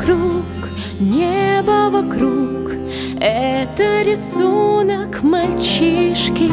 вокруг, небо вокруг. Это рисунок мальчишки.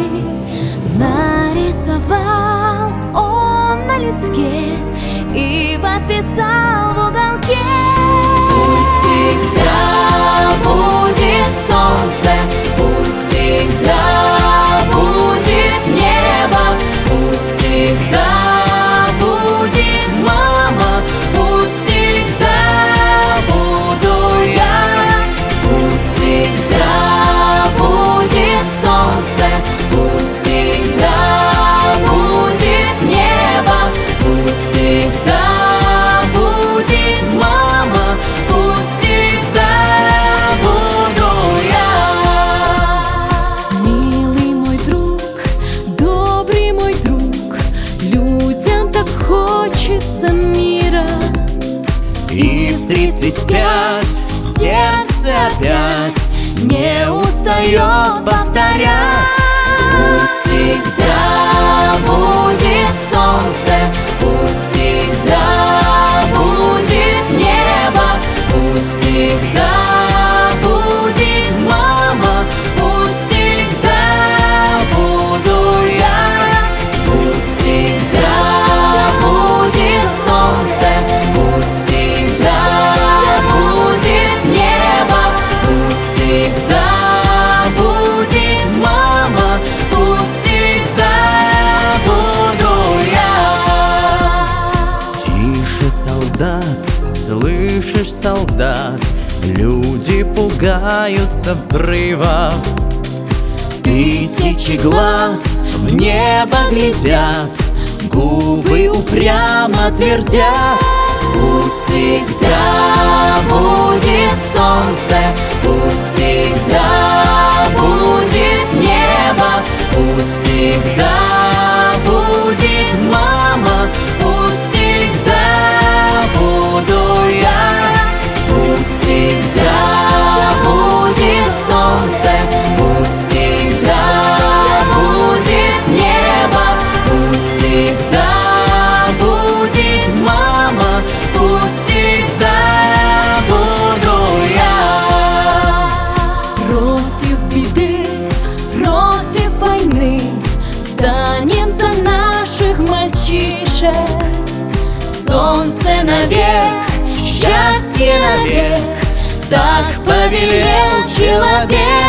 Нарисовал он на листке и подписал в уголке. Пусть всегда будет солнце, пусть всегда будет небо, пусть всегда будет мама, пусть всегда буду я. Пусть всегда будет солнце, пусть всегда будет небо, пусть всегда будет мама, пусть всегда буду я. Милый мой друг, добрый мой друг, людям так хочется мира. И в 35 сердце опять не устает повторять. Пусть всегда будет солнце, пусть всегда будет небо, пусть всегда будет мама, пусть всегда буду я. Пусть всегда будет солнце, пусть всегда будет небо, пусть всегда будет мама, пусть всегда буду я. Тише, солдат, слышишь, солдат, люди пугаются взрывов. Тысячи глаз в небо глядят, губы упрямо твердят. Пусть всегда будет солнце, пусть всегда будет небо, пусть всегда будет мама, пусть всегда буду я. Пусть всегда будет солнце, пусть всегда будет небо, пусть всегда будет мама, пусть всегда буду я. Против беды, против войны станем за наших мальчишек. Солнце навек, счастье навек, так повелел человек.